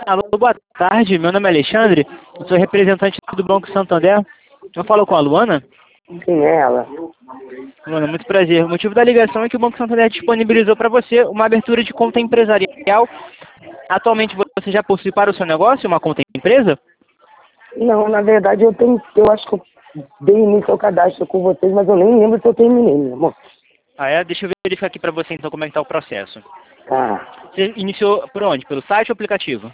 Alô, boa tarde. Meu nome é Alexandre. Eu sou representante do Banco Santander. Eu falo com a Luana. Quem é ela? Luana, muito prazer. O motivo da ligação é que o Banco Santander disponibilizou para você uma abertura de conta empresarial. Atualmente você já possui para o seu negócio uma conta empresa? Não, na verdade eu acho que eu dei início ao cadastro com vocês, mas eu nem lembro se eu terminei, meu amor. Ah, é? Deixa eu verificar aqui para você então como é que está o processo. Tá. Você iniciou por onde? Pelo site ou aplicativo?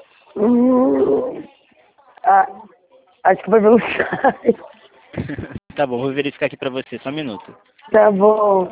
Ah, acho que vai ver o site. Tá bom, vou verificar aqui para você, só um minuto. Tá bom.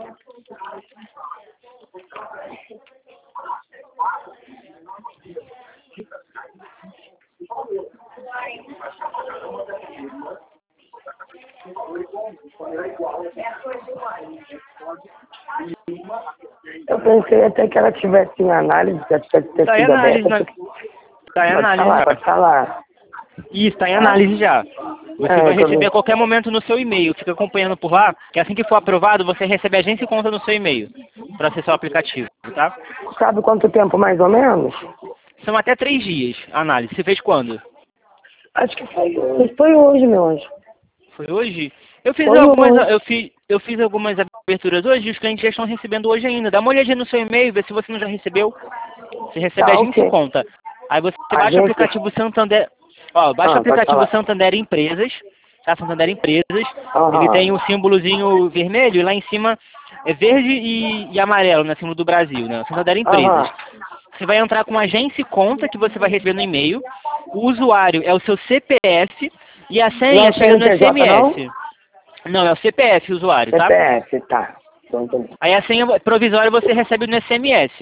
Eu pensei até que ela tivesse em análise, que ela tivesse ter Está em sido análise, aberta. Tá em análise já. Pode falar. Isso, está em análise já. Você vai receber a qualquer momento no seu e-mail. Fica acompanhando por lá, que assim que for aprovado, você recebe a agência e conta no seu e-mail para acessar o aplicativo, tá? Sabe quanto tempo mais ou menos? São até 3 dias a análise. Você fez quando? Acho que foi hoje, meu anjo. Foi hoje? Eu fiz Foi algumas, hoje. eu fiz algumas aberturas hoje e os clientes já estão recebendo hoje ainda. Dá uma olhadinha no seu e-mail, vê se você não já recebeu. Você recebe a Tá, agência e ok. conta. Aí você baixa o Agência? aplicativo Santander. Ó, baixa o Pode aplicativo falar. Santander Empresas. Tá? Santander Empresas. Ele tem Aham. um símbolozinho vermelho e lá em cima é verde e amarelo, né? Símbolo do Brasil, né? Santander Empresas. Aham. Você vai entrar com agência e conta que você vai receber no e-mail. O usuário é o seu CPF e a Não é senha o chega no CNPJ, não? SMS. Não, é o CPF o usuário, tá? CPF, tá. Tô entendendo. Aí a senha provisória você recebe no SMS.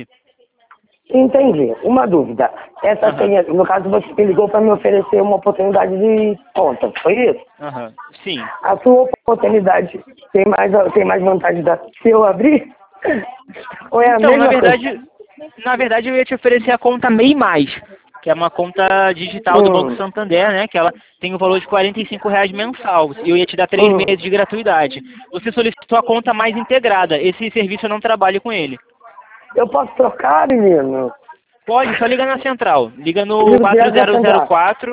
Entendi. Uma dúvida. Essa Aham, senha, no caso, você me ligou para me oferecer uma oportunidade de conta, foi isso? aham. Sim. A sua oportunidade tem mais vantagem se eu abrir? Ou é a Então, mesma coisa? na verdade eu ia te oferecer a conta MEI+, que é uma conta digital do Banco Hum, Santander, né? Que ela tem o valor de R$ 45 mensal. E eu ia te dar 3 hum. meses de gratuidade. Você solicitou a conta mais integrada. Esse serviço eu não trabalho com ele. Eu posso trocar, menino? Pode, só liga na central. Liga no Ligo direto da central.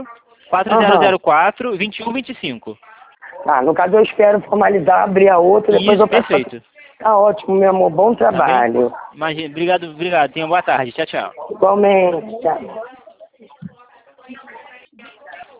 4004 Aham. 2125. Tá, no caso eu espero formalizar, abrir a outra, depois Isso, eu peço pra... perfeito. Tá ótimo, meu amor. Bom Tá bem? trabalho. Imagina, obrigado, obrigado. Tenha boa tarde. Tchau, tchau. Igualmente. Tchau.